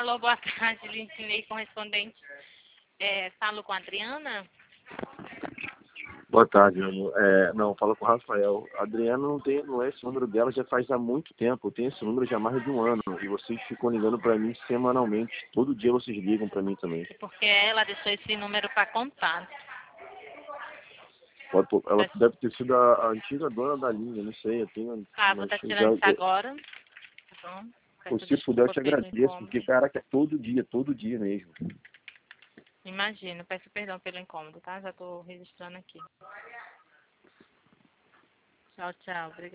Alô, boa tarde, Lindinei, correspondente. Falo com a Adriana? Boa tarde, amor. Não, fala com o Rafael. A Adriana não é esse número dela, já faz há muito tempo. Eu tenho esse número já há mais de um ano. E vocês ficam ligando para mim semanalmente. Todo dia vocês ligam para mim também. Porque ela deixou esse número para contato. Ela deve ter sido a antiga dona da linha, não sei. Eu tenho. Vou estar tirando isso agora. Tá bom? Peço Se puder, eu desculpa te pelo agradeço, incômodo. porque, caraca, é todo dia mesmo. Imagino, peço perdão pelo incômodo, tá? Já estou registrando aqui. Tchau, tchau. Obrigada.